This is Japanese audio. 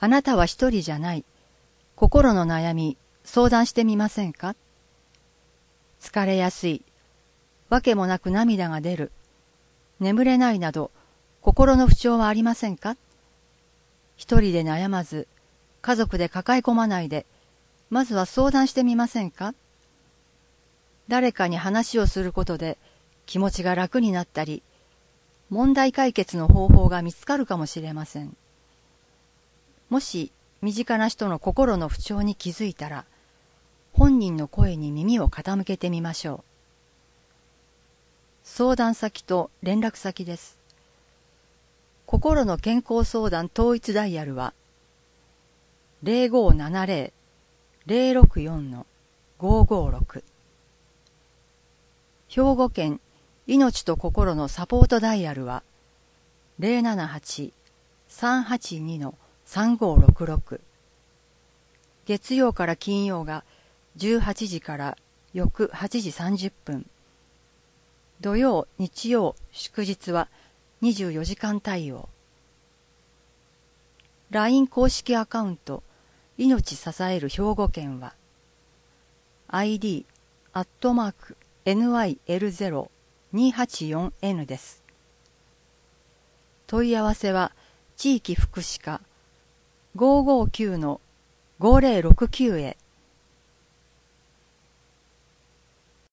あなたは一人じゃない。心の悩み、相談してみませんか？疲れやすい。わけもなく涙が出る。眠れないなど、心の不調はありませんか？一人で悩まず、家族で抱え込まないで、まずは相談してみませんか？誰かに話をすることで気持ちが楽になったり、問題解決の方法が見つかるかもしれません。もし身近な人の心の不調に気づいたら、本人の声に耳を傾けてみましょう。相談先と連絡先です。心の健康相談統一ダイヤルは 0570-064-556。兵庫県命と心のサポートダイヤルは 078-382-3566。月曜から金曜が18時から翌8時30分。土曜、日曜、祝日は24時間対応。LINE 公式アカウント命支える兵庫県は ID@NYL0284N です。問い合わせは地域福祉課559-5069へ。